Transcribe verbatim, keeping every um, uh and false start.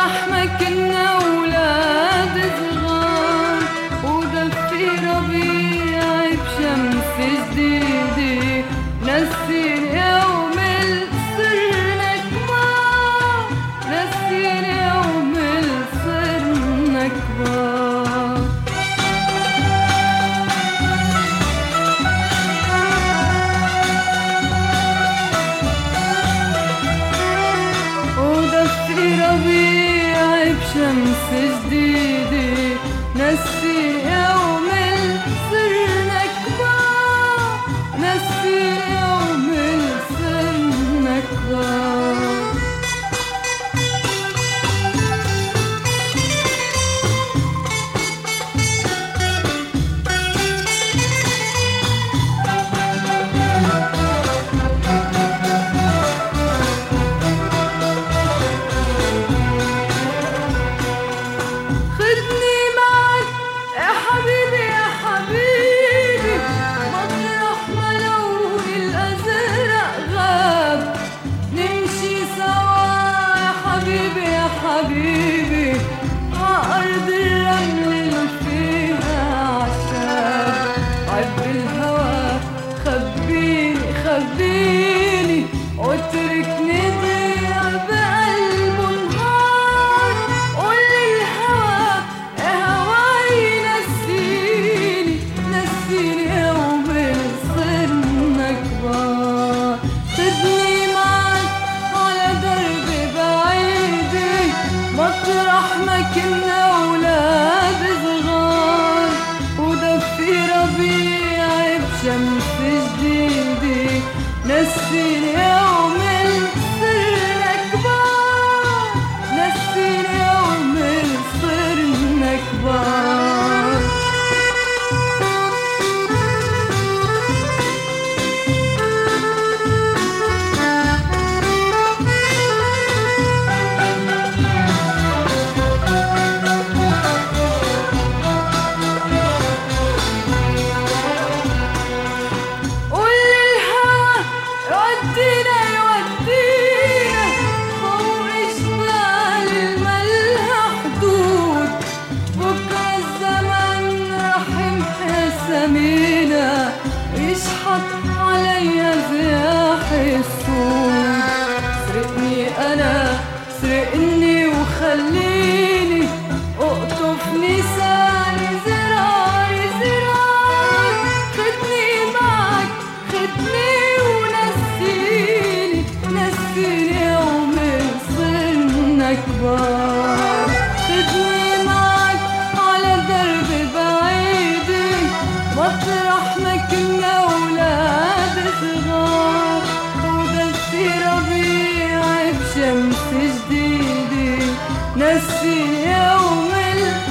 مطرح ما كنا ولاد صغار، ودفي ربيع بشمس جديدة نسين يوم صرنا كبار، نسين يوم صرنا كبار. ودفي ربيع بشمس جديدة نسين يوم صرنا كبار، نسين يوم صرنا كبار. خدني معك يا حبيبي يا حبيبي، مطرح ما لون الأزرق غاب، نمشي سوا يا حبيبي يا حبيبي عأرض الرمل اللي فيها عشاب. عب الهوى خبيني خبيني واتركني ضيع بقلبه نهار، قول للهوى يا هواي نسيني، نسيني يوم صرنا كبار. خدني معك على درب بعيد، مطرح ما كنا ولاد صغار، ودفي ربيع بشمس جديدة نسين يوم صرنا كبار، نسين يوم صرنا كبار. قول للهوى يودينا يودينا فوق جبال الملها حدود، بكرة الزمن رح يمحي سمينا ويشحط عليا رياح السود. سرقني أنا سرقني وخليني اقطف لساني زراري زرار. خدني معك خدني ونسيني، نسيني يوم صرنا كبار. خدني معك على درب بعيد، مطرح ما كنا ولاد صغار، ودفي ربيع بشمس جديدة نسيني يوم